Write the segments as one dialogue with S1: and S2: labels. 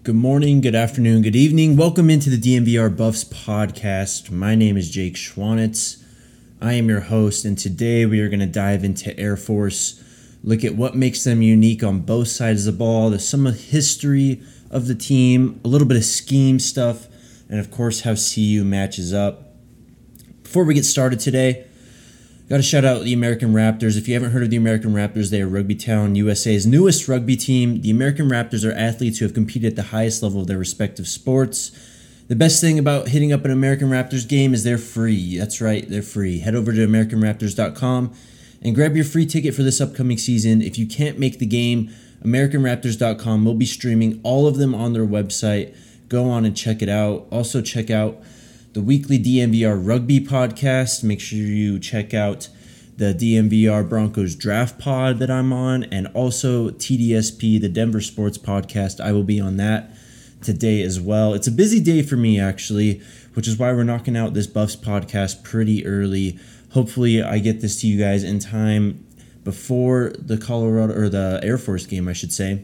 S1: Good morning, good afternoon, good evening. Welcome into the DNVR Buffs podcast. My name is Jake Schwanitz. I am your host, and today we are going to dive into Air Force, look at what makes them unique on both sides of the ball, there's some of the history of the team, a little bit of scheme stuff, and of course how CU matches up. Before we get started today, got to shout out the American Raptors. If you haven't heard of the American Raptors, they are Rugby Town, USA's newest rugby team. The American Raptors are athletes who have competed at the highest level of their respective sports. The best thing about hitting up an American Raptors game is they're free. That's right, they're free. Head over to AmericanRaptors.com and grab your free ticket for this upcoming season. If you can't make the game, AmericanRaptors.com will be streaming all of them on their website. Go on and check it out. Also check out the weekly DNVR Rugby podcast. Make sure you check out the DNVR Broncos Draft Pod that I'm on, and also TDSP, the Denver Sports Podcast. I will be on that today as well. It's a busy day for me, actually, which is why we're knocking out this Buffs podcast pretty early. Hopefully, I get this to you guys in time before the Colorado, or the Air Force game, I should say.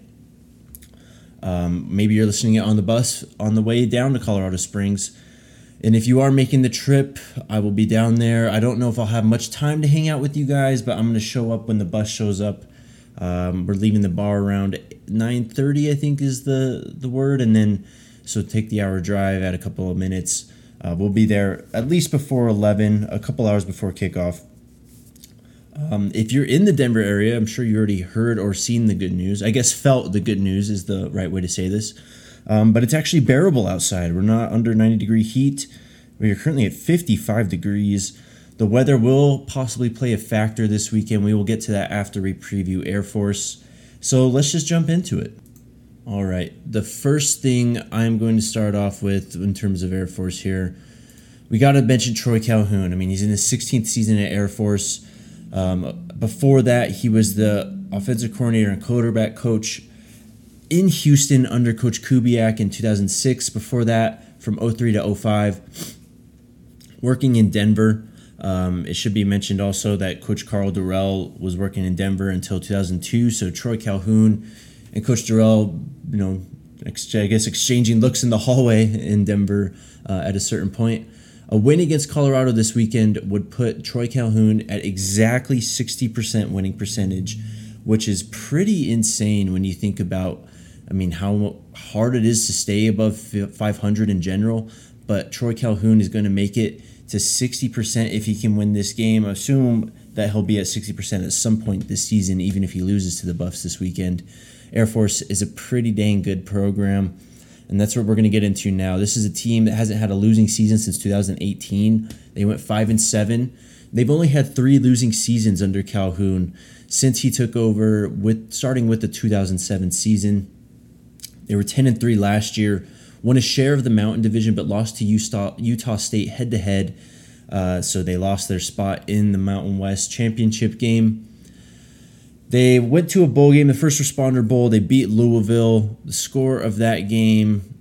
S1: Maybe you're listening on the bus on the way down to Colorado Springs. And if you are making the trip, I will be down there. I don't know if I'll have much time to hang out with you guys, but I'm going to show up when the bus shows up. We're leaving the bar around 9:30, I think is the word. And then, so take the hour drive, add a couple of minutes. We'll be there at least before 11, a couple hours before kickoff. If you're in the Denver area, I'm sure you already heard or seen the good news. I guess felt the good news is the right way to say this. But it's actually bearable outside. We're not under 90-degree heat. We are currently at 55 degrees. The weather will possibly play a factor this weekend. We will get to that after we preview Air Force. So let's just jump into it. All right. The first thing I'm going to start off with in terms of Air Force here, we got to mention Troy Calhoun. I mean, he's in his 16th season at Air Force. Before that, he was the offensive coordinator and quarterback coach in Houston under Coach Kubiak in 2006. Before that, from 03 to 05, working in Denver. It should be mentioned also that Coach Carl Durrell was working in Denver until 2002. So Troy Calhoun and Coach Durrell, I guess exchanging looks in the hallway in Denver at a certain point. A win against Colorado this weekend would put Troy Calhoun at exactly 60% winning percentage, which is pretty insane when you think about how hard it is to stay above 500 in general, but Troy Calhoun is going to make it to 60% if he can win this game. I assume that he'll be at 60% at some point this season, even if he loses to the Buffs this weekend. Air Force is a pretty dang good program, and that's what we're going to get into now. This is a team that hasn't had a losing season since 2018. They went 5-7. They've only had 3 losing seasons under Calhoun since he took over, starting with the 2007 season. They were 10-3 last year, won a share of the Mountain Division, but lost to Utah State head-to-head. So they lost their spot in the Mountain West Championship game. They went to a bowl game, the First Responder Bowl. They beat Louisville. The score of that game,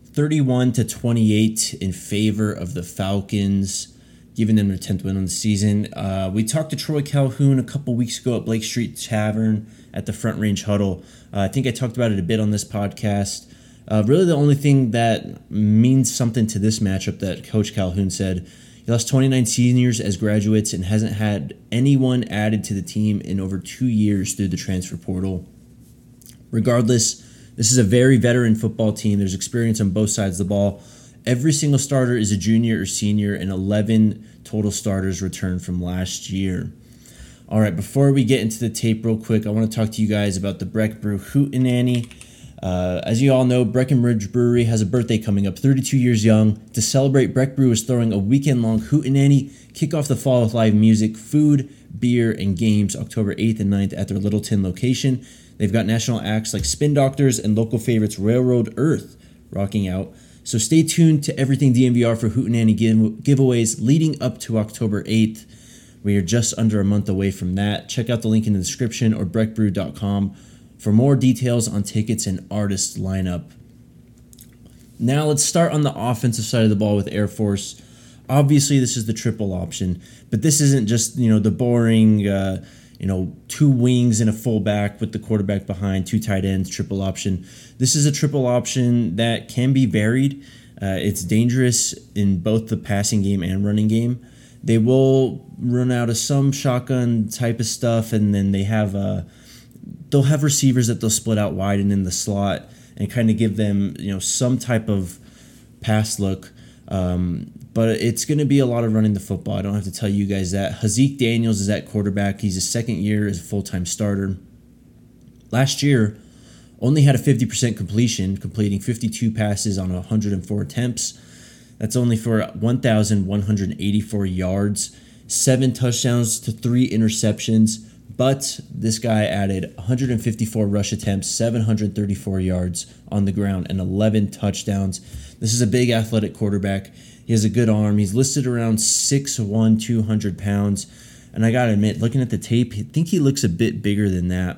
S1: 31-28 in favor of the Falcons, giving them their 10th win on the season. We talked to Troy Calhoun a couple weeks ago at Blake Street Tavern at the Front Range Huddle. I think I talked about it a bit on this podcast. Really the only thing that means something to this matchup that Coach Calhoun said, he lost 29 seniors as graduates and hasn't had anyone added to the team in over 2 years through the transfer portal. Regardless, this is a very veteran football team. There's experience on both sides of the ball. Every single starter is a junior or senior, and 11 total starters returned from last year. All right, before we get into the tape real quick, I want to talk to you guys about the Breck Brew Hootenanny. As you all know, Breckenridge Brewery has a birthday coming up, 32 years young. To celebrate, Breck Brew is throwing a weekend-long Hootenanny, kick off the fall with live music, food, beer, and games October 8th and 9th at their Littleton location. They've got national acts like Spin Doctors and local favorites Railroad Earth rocking out. So stay tuned to everything DNVR for Hootenanny giveaways leading up to October 8th. We are just under a month away from that. Check out the link in the description or breckbrew.com for more details on tickets and artist lineup. Now let's start on the offensive side of the ball with Air Force. Obviously, this is the triple option, but this isn't just, the boring, two wings and a fullback with the quarterback behind, two tight ends, triple option. This is a triple option that can be varied. It's dangerous in both the passing game and running game. They will run out of some shotgun type of stuff, and then they'll have receivers that they'll split out wide and in the slot and kind of give them some type of pass look. But it's going to be a lot of running the football. I don't have to tell you guys that. Haaziq Daniels is at quarterback. He's his second year as a full-time starter. Last year, only had a 50% completion, completing 52 passes on 104 attempts. That's only for 1,184 yards, 7 touchdowns to 3 interceptions. But this guy added 154 rush attempts, 734 yards on the ground, and 11 touchdowns. This is a big athletic quarterback. He has a good arm. He's listed around 6'1", 200 pounds. And I got to admit, looking at the tape, I think he looks a bit bigger than that.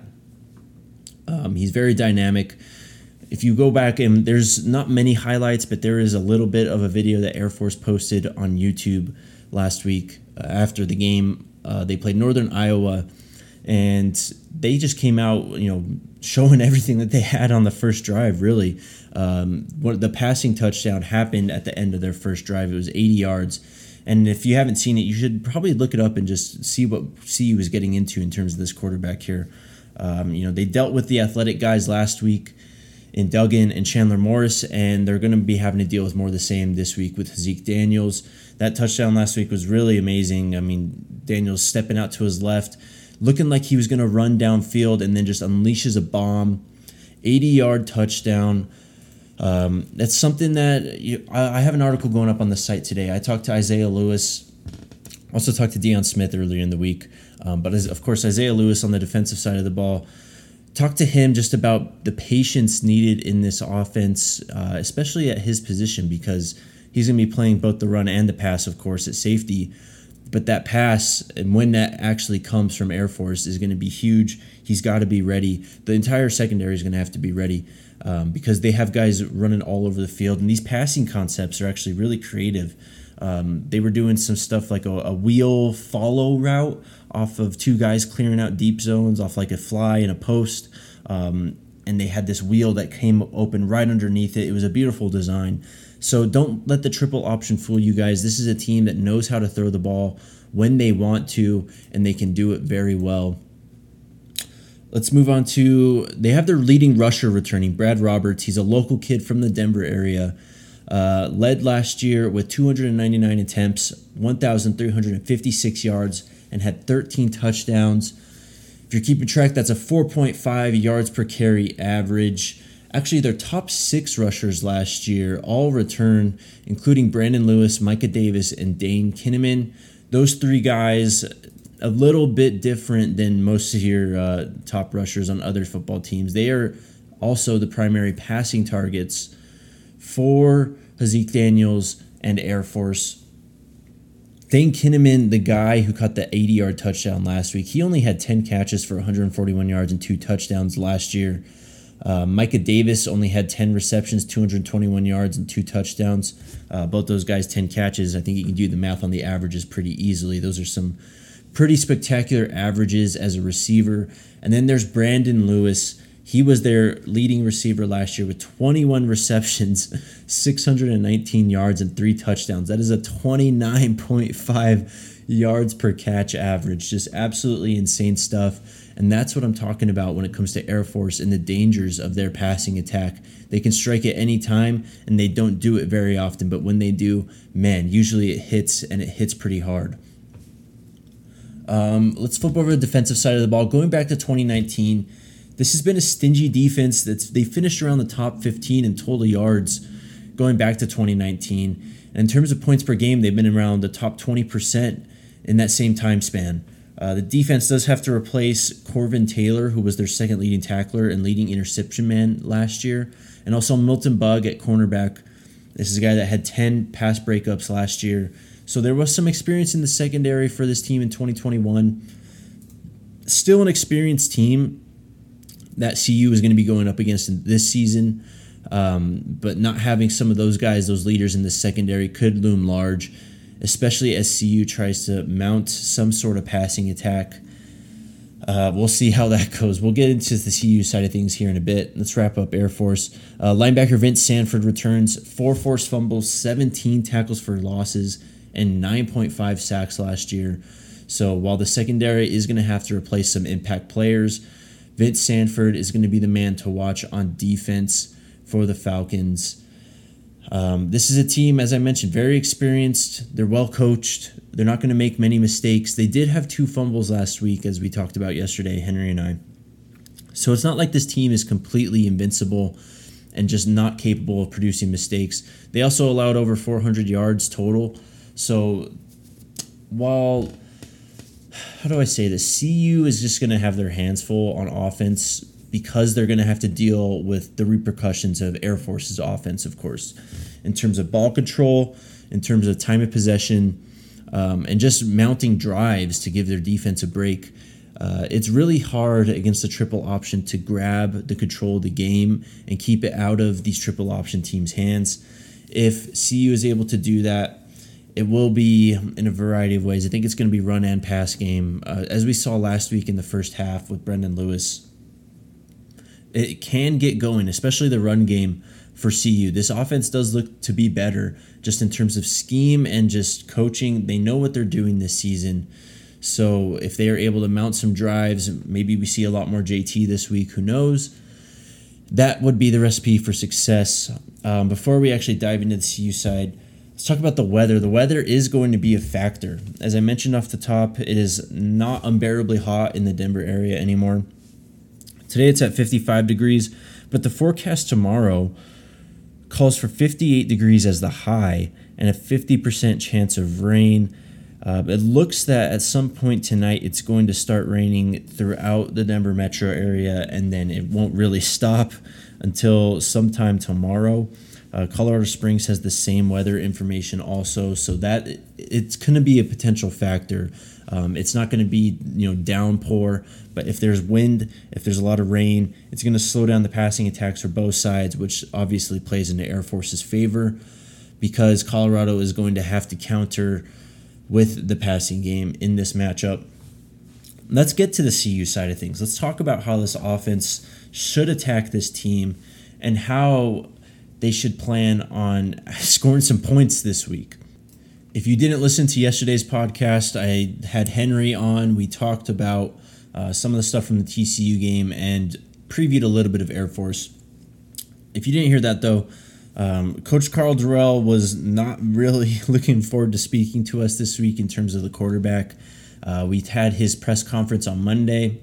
S1: He's very dynamic. If you go back, and there's not many highlights, but there is a little bit of a video that Air Force posted on YouTube last week after the game. They played Northern Iowa, and they just came out, showing everything that they had on the first drive, really. The passing touchdown happened at the end of their first drive. It was 80 yards. And if you haven't seen it, you should probably look it up and just see what CU was getting into in terms of this quarterback here. They dealt with the athletic guys last week in Duggan and Chandler Morris, and they're going to be having to deal with more of the same this week with Haaziq Daniels. That touchdown last week was really amazing. I mean, Daniels stepping out to his left, looking like he was going to run downfield, and then just unleashes a bomb. 80-yard touchdown. That's something that I have an article going up on the site today. I talked to Isaiah Lewis, also talked to Deion Smith earlier in the week. But of course, Isaiah Lewis on the defensive side of the ball. Talked to him just about the patience needed in this offense, especially at his position, because he's going to be playing both the run and the pass, of course, at safety. But that pass, and when that actually comes from Air Force, is going to be huge. He's got to be ready. The entire secondary is going to have to be ready because they have guys running all over the field. And these passing concepts are actually really creative. They were doing some stuff like a wheel follow route off of two guys clearing out deep zones off like a fly and a post. And they had this wheel that came open right underneath it. It was a beautiful design. So don't let the triple option fool you guys. This is a team that knows how to throw the ball when they want to, and they can do it very well. Let's move on to, they have their leading rusher returning, Brad Roberts. He's a local kid from the Denver area. Led last year with 299 attempts, 1,356 yards, and had 13 touchdowns. If you're keeping track, that's a 4.5 yards per carry average. Actually, their top 6 rushers last year all return, including Brandon Lewis, Micah Davis, and Dane Kinnaman. Those 3 guys, a little bit different than most of your top rushers on other football teams. They are also the primary passing targets for Haaziq Daniels and Air Force. Dane Kinnaman, the guy who caught the 80-yard touchdown last week, he only had 10 catches for 141 yards and 2 touchdowns last year. Micah Davis only had 10 receptions, 221 yards, and 2 touchdowns. Both those guys, 10 catches. I think you can do the math on the averages pretty easily. Those are some pretty spectacular averages as a receiver. And then there's Brandon Lewis. He was their leading receiver last year with 21 receptions, 619 yards, and 3 touchdowns. That is a 29.5 yards per catch average. Just absolutely insane stuff. And that's what I'm talking about when it comes to Air Force and the dangers of their passing attack. They can strike at any time, and they don't do it very often. But when they do, man, usually it hits, and it hits pretty hard. Let's flip over to the defensive side of the ball. Going back to 2019, this has been a stingy defense. They finished around the top 15 in total yards going back to 2019. And in terms of points per game, they've been around the top 20% in that same time span. The defense does have to replace Corvin Taylor, who was their second leading tackler and leading interception man last year, and also Milton Bugg at cornerback. This is a guy that had 10 pass breakups last year. So there was some experience in the secondary for this team in 2021. Still an experienced team that CU is going to be going up against this season, but not having some of those guys, those leaders in the secondary, could loom large, especially as CU tries to mount some sort of passing attack. We'll see how that goes. We'll get into the CU side of things here in a bit. Let's wrap up Air Force. Linebacker Vince Sanford returns 4 forced fumbles, 17 tackles for losses, and 9.5 sacks last year. So while the secondary is going to have to replace some impact players, Vince Sanford is going to be the man to watch on defense for the Falcons. This is a team, as I mentioned, very experienced. They're well coached. They're not going to make many mistakes. They did have 2 fumbles last week, as we talked about yesterday, Henry and I. So it's not like this team is completely invincible and just not capable of producing mistakes. They also allowed over 400 yards total. So while, how do I say this? CU is just going to have their hands full on offense because they're going to have to deal with the repercussions of Air Force's offense, of course, in terms of ball control, in terms of time of possession, and just mounting drives to give their defense a break. It's really hard against the triple option to grab the control of the game and keep it out of these triple option teams' hands. If CU is able to do that, it will be in a variety of ways. I think it's going to be run and pass game. As we saw last week in the first half with Brendan Lewis, it can get going, especially the run game for CU. This offense does look to be better just in terms of scheme and just coaching. They know what they're doing this season. So if they are able to mount some drives, maybe we see a lot more JT this week, who knows? That would be the recipe for success. Before we actually dive into the CU side, let's talk about the weather. The weather is going to be a factor. As I mentioned off the top, it is not unbearably hot in the Denver area anymore. Today it's at 55 degrees, but the forecast tomorrow calls for 58 degrees as the high and a 50% chance of rain. It looks that at some point tonight it's going to start raining throughout the Denver metro area, and then it won't really stop until sometime tomorrow. Colorado Springs has the same weather information also, so that it's going to be a potential factor. It's not going to be downpour, but if there's wind, if there's a lot of rain, it's going to slow down the passing attacks for both sides, which obviously plays into Air Force's favor because Colorado is going to have to counter with the passing game in this matchup. Let's get to the CU side of things. Let's talk about how this offense should attack this team and how they should plan on scoring some points this week. If you didn't listen to yesterday's podcast, I had Henry on. We talked about some of the stuff from the TCU game and previewed a little bit of Air Force. If you didn't hear that, though, Coach Carl Durrell was not really looking forward to speaking to us this week in terms of the quarterback. We had his press conference on Monday.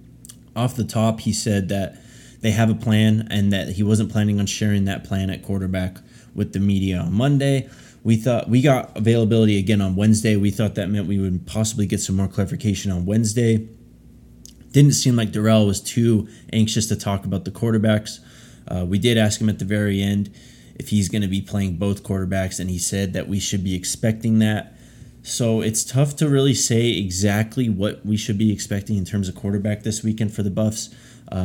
S1: Off the top, he said that they have a plan and that he wasn't planning on sharing that plan at quarterback with the media on Monday. We thought we got availability again on Wednesday. We thought that meant we would possibly get some more clarification on Wednesday. Didn't seem like Durrell was too anxious to talk about the quarterbacks. We did ask him at the very end if he's going to be playing both quarterbacks, and he said that we should be expecting that. So it's tough to really say exactly what we should be expecting in terms of quarterback this weekend for the Buffs.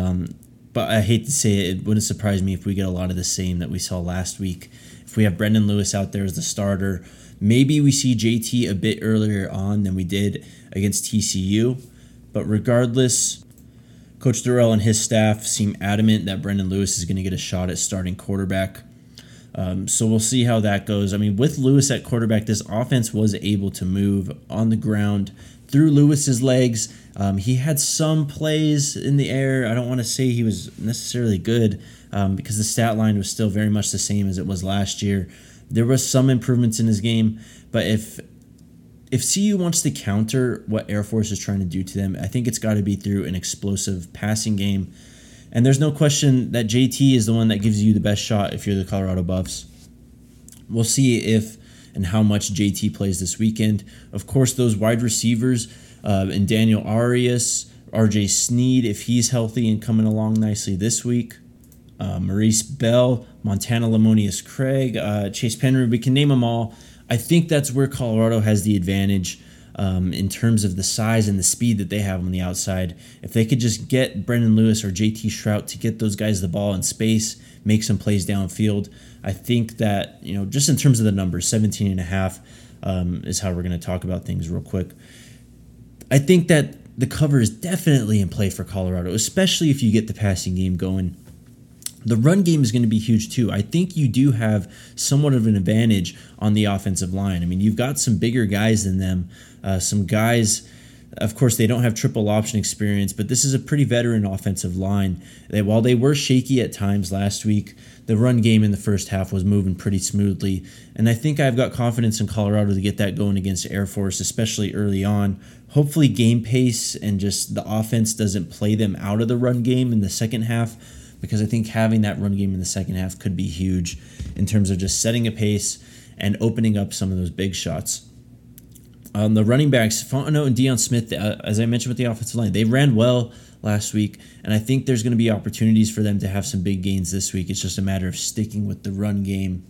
S1: But I hate to say it wouldn't surprise me if we get a lot of the same that we saw last week. If we have Brendan Lewis out there as the starter, maybe we see JT a bit earlier on than we did against TCU. But regardless, Coach Durrell and his staff seem adamant that Brendan Lewis is going to get a shot at starting quarterback. So we'll see how that goes. I mean, with Lewis at quarterback, this offense was able to move on the ground through Lewis's legs. He had some plays in the air. I don't want to say he was necessarily good because the stat line was still very much the same as it was last year. There was some improvements in his game, but if CU wants to counter what Air Force is trying to do to them, I think it's got to be through an explosive passing game. And there's no question that JT is the one that gives you the best shot if you're the Colorado Buffs. We'll see if and how much JT plays this weekend. Of course, those wide receivers and Daniel Arias, RJ Sneed, if he's healthy and coming along nicely this week. Maurice Bell, Montana Lamonius Craig, Chase Penry, we can name them all. I think that's where Colorado has the advantage in terms of the size and the speed that they have on the outside. If they could just get Brendan Lewis or JT Shrout to get those guys the ball in space, make some plays downfield, I think that, just in terms of the numbers, 17.5 is how we're going to talk about things real quick. I think that the cover is definitely in play for Colorado, especially if you get the passing game going. The run game is going to be huge too. I think you do have somewhat of an advantage on the offensive line. I mean, you've got some bigger guys than them. Some guys, of course, they don't have triple option experience, but this is a pretty veteran offensive line. While they were shaky at times last week, the run game in the first half was moving pretty smoothly. And I think I've got confidence in Colorado to get that going against Air Force, especially early on. Hopefully game pace and just the offense doesn't play them out of the run game in the second half, because I think having that run game in the second half could be huge in terms of just setting a pace and opening up some of those big shots. The running backs, Fontenot and Deion Smith, as I mentioned with the offensive line, they ran well last week, and I think there's going to be opportunities for them to have some big gains this week. It's just a matter of sticking with the run game.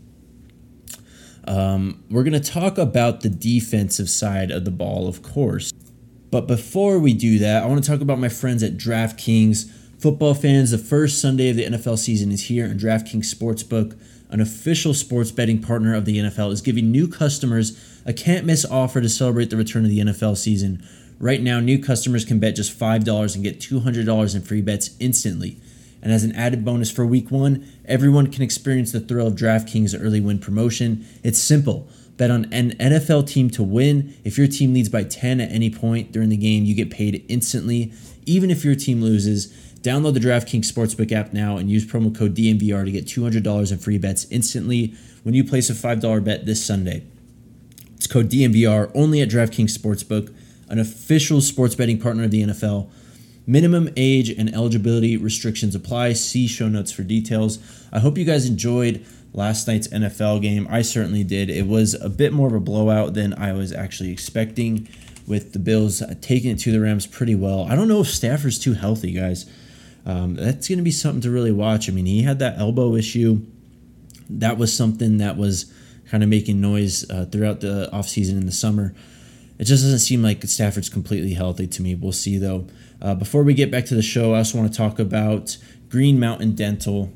S1: We're going to talk about the defensive side of the ball, of course. But before we do that, I want to talk about my friends at DraftKings. Football fans, the first Sunday of the NFL season is here, and DraftKings Sportsbook, an official sports betting partner of the NFL, is giving new customers a can't-miss offer to celebrate the return of the NFL season. Right now, new customers can bet just $5 and get $200 in free bets instantly. And as an added bonus for Week 1, everyone can experience the thrill of DraftKings early win promotion. It's simple. Bet on an NFL team to win. If your team leads by 10 at any point during the game, you get paid instantly. Even if your team loses, download the DraftKings Sportsbook app now and use promo code DNVR to get $200 in free bets instantly when you place a $5 bet this Sunday. It's code DNVR only at DraftKings Sportsbook, an official sports betting partner of the NFL. Minimum age and eligibility restrictions apply. See show notes for details. I hope you guys enjoyed last night's NFL game. I certainly did. It was a bit more of a blowout than I was actually expecting, with the Bills taking it to the Rams pretty well. I don't know if Stafford's too healthy, guys. That's going to be something to really watch. I mean, he had that elbow issue. That was something that was kind of making noise throughout the offseason in the summer. It just doesn't seem like Stafford's completely healthy to me. We'll see, though. Before we get back to the show, I also want to talk about Green Mountain Dental.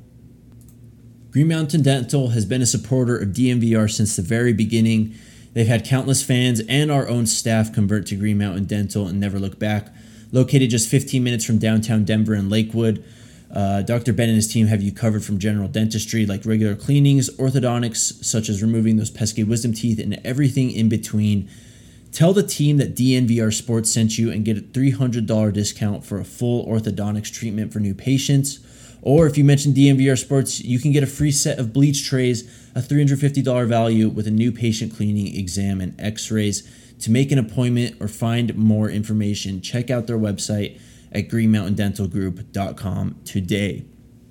S1: Green Mountain Dental has been a supporter of DNVR since the very beginning. They've had countless fans and our own staff convert to Green Mountain Dental and never look back. Located just 15 minutes from downtown Denver and Lakewood, Dr. Ben and his team have you covered from general dentistry like regular cleanings, orthodontics such as removing those pesky wisdom teeth, and everything in between. Tell the team that DNVR Sports sent you and get a $300 discount for a full orthodontics treatment for new patients. Or if you mention DNVR Sports, you can get a free set of bleach trays, a $350 value with a new patient cleaning, exam, and x-rays. To make an appointment or find more information, check out their website at greenmountaindentalgroup.com today.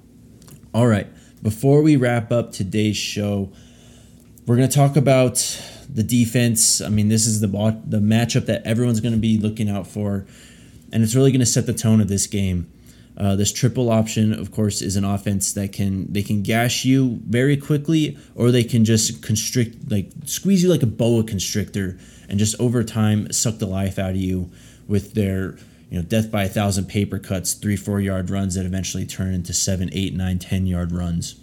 S1: All right, before we wrap up today's show, we're going to talk about the defense. I mean, this is the matchup that everyone's going to be looking out for, and it's really going to set the tone of this game. This triple option, of course, is an offense that they can gash you very quickly, or they can just squeeze you like a boa constrictor, and just over time suck the life out of you with their death by 1,000 paper cuts, 3-4 yard runs that eventually turn into 7, 8, 9, 10 yard runs.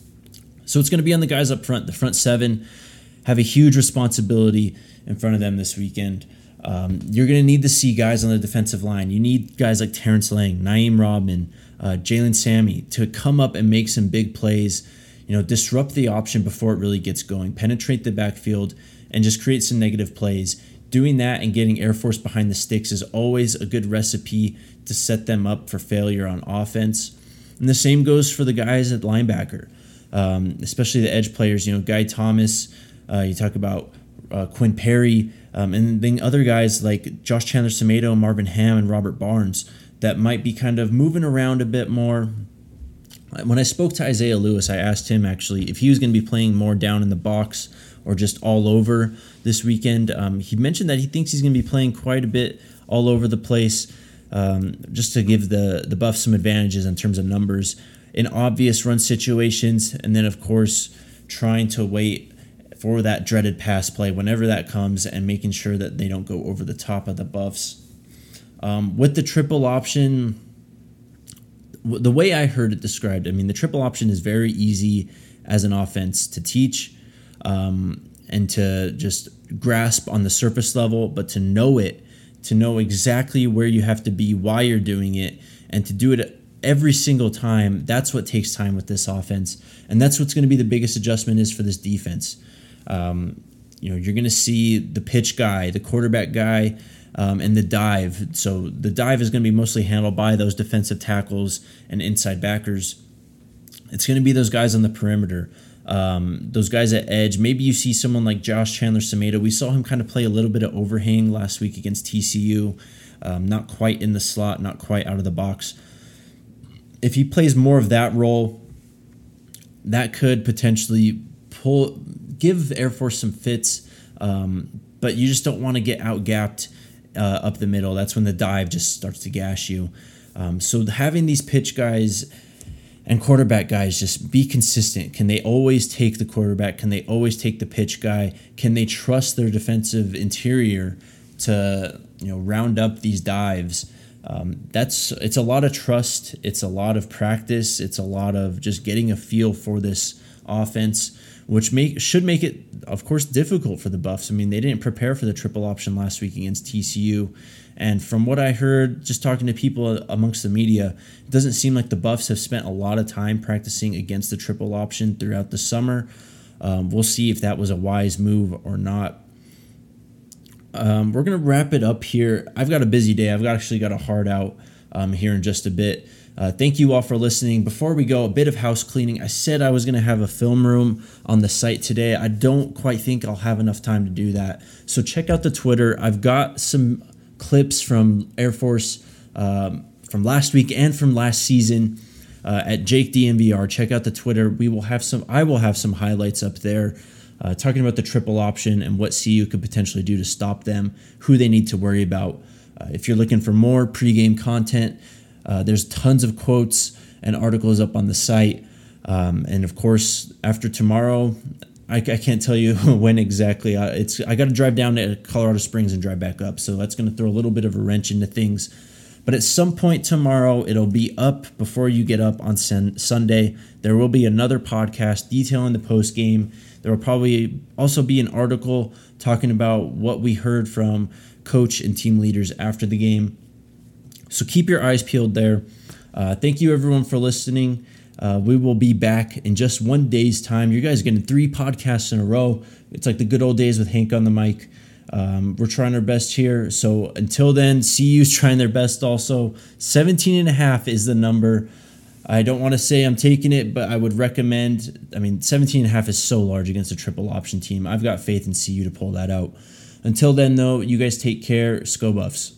S1: So it's going to be on the guys up front. The front seven have a huge responsibility in front of them this weekend. You're going to need to see guys on the defensive line. You need guys like Terrence Lang, Naeem Rodman, Jalen Sammy to come up and make some big plays, disrupt the option before it really gets going, penetrate the backfield, and just create some negative plays. Doing that and getting Air Force behind the sticks is always a good recipe to set them up for failure on offense. And the same goes for the guys at linebacker, especially the edge players, Guy Thomas, you talk about Quinn Perry, and then other guys like Josh Chandler-Semedo, Marvin Ham, and Robert Barnes that might be kind of moving around a bit more. When I spoke to Isaiah Lewis, I asked him actually if he was going to be playing more down in the box or just all over this weekend. He mentioned that he thinks he's going to be playing quite a bit all over the place, just to give the Buffs some advantages in terms of numbers in obvious run situations, and then of course trying to wait for that dreaded pass play whenever that comes and making sure that they don't go over the top of the Buffs. With the triple option, the way I heard it described, the triple option is very easy as an offense to teach and to just grasp on the surface level, but to know it to know exactly where you have to be, why you're doing it, and to do it every single time. That's what takes time with this offense, and that's what's going to be the biggest adjustment is for this defense. You're going to see the pitch guy, the quarterback guy, and the dive. So the dive is going to be mostly handled by those defensive tackles and inside backers. It's going to be those guys on the perimeter, those guys at edge. Maybe you see someone like Josh Chandler-Semedo. We saw him kind of play a little bit of overhang last week against TCU, not quite in the slot, not quite out of the box. If he plays more of that role, that could potentially give Air Force some fits, but you just don't want to get out-gapped up the middle. That's when the dive just starts to gash you. So having these pitch guys and quarterback guys just be consistent. Can they always take the quarterback? Can they always take the pitch guy? Can they trust their defensive interior to round up these dives? It's a lot of trust. It's a lot of practice. It's a lot of just getting a feel for this offense, which should make it, of course, difficult for the Buffs. I mean, they didn't prepare for the triple option last week against TCU. And from what I heard, just talking to people amongst the media, it doesn't seem like the Buffs have spent a lot of time practicing against the triple option throughout the summer. We'll see if that was a wise move or not. We're going to wrap it up here. I've got a busy day. I've actually got a hard out here in just a bit. Thank you all for listening. Before we go, a bit of house cleaning. I said I was going to have a film room on the site today. I don't quite think I'll have enough time to do that. So check out the Twitter. I've got some clips from Air Force from last week and from last season at Jake DMVR. Check out the Twitter. I will have some highlights up there talking about the triple option and what CU could potentially do to stop them, who they need to worry about. If you're looking for more pregame content, there's tons of quotes and articles up on the site. And of course, after tomorrow, I can't tell you when exactly. I got to drive down to Colorado Springs and drive back up. So that's going to throw a little bit of a wrench into things. But at some point tomorrow, it'll be up before you get up on Sunday. There will be another podcast detailing the post game. There will probably also be an article talking about what we heard from coach and team leaders after the game. So keep your eyes peeled there. Thank you, everyone, for listening. We will be back in just 1 day's time. You guys are getting 3 podcasts in a row. It's like the good old days with Hank on the mic. We're trying our best here. So until then, CU's trying their best also. 17.5 is the number. I don't want to say I'm taking it, but I would recommend. 17.5 is so large against a triple option team. I've got faith in CU to pull that out. Until then, though, you guys take care. Go Buffs.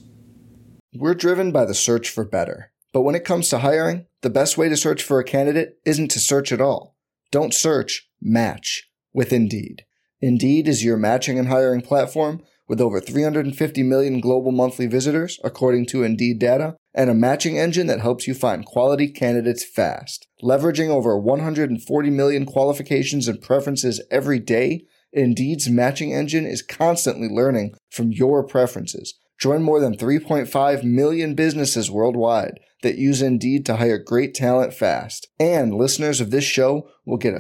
S2: We're driven by the search for better. But when it comes to hiring, the best way to search for a candidate isn't to search at all. Don't search, match with Indeed. Indeed is your matching and hiring platform with over 350 million global monthly visitors, according to Indeed data, and a matching engine that helps you find quality candidates fast. Leveraging over 140 million qualifications and preferences every day, Indeed's matching engine is constantly learning from your preferences. Join more than 3.5 million businesses worldwide that use Indeed to hire great talent fast. And listeners of this show will get a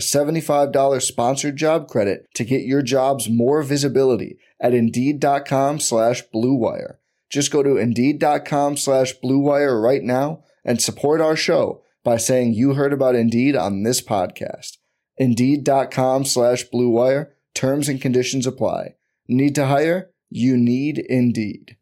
S2: $75 sponsored job credit to get your jobs more visibility at Indeed.com/Blue Wire. Just go to Indeed.com/Blue Wire right now and support our show by saying you heard about Indeed on this podcast. Indeed.com/Blue Wire. Terms and conditions apply. Need to hire? You need Indeed.